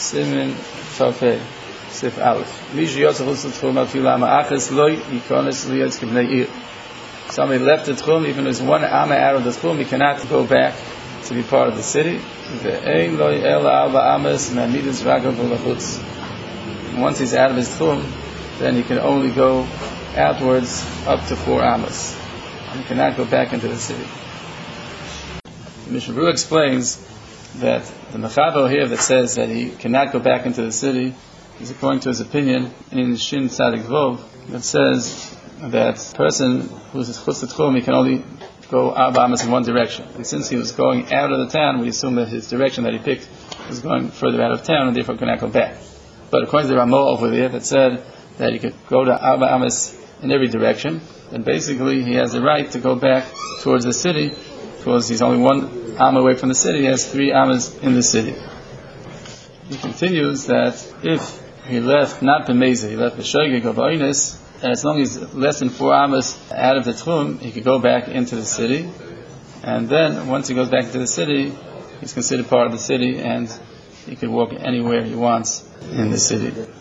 Simin Tafei Sif Aleph. Somebody left the Tchum, even if there's one Amma out of the Tchum, he cannot go back to be part of the city. Once he's out of his Tchum, then he can only go outwards up to 4 Amas. He cannot go back into the city. The Mishnah Berurah explains that the Mechaber here that says that he cannot go back into the city is according to his opinion in Shin Tzadik Vov, that says that person who's Chutz Tchum, he can only go 4 Amas in one direction. And since he was going out of the town, we assume that his direction that he picked was going further out of town and therefore cannot go back. But according to the Ramah over there that said that he could go to 4 Amas in every direction, then basically he has the right to go back towards the city, because he's only 1 Amma away from the city, he has 3 Amas in the city. He continues that if he left not the Meza, he left the Shogeg of Oines, and as long as he's less than 4 Amas out of the Tchum, he could go back into the city, and then once he goes back into the city, he's considered part of the city, and he could walk anywhere he wants in the city.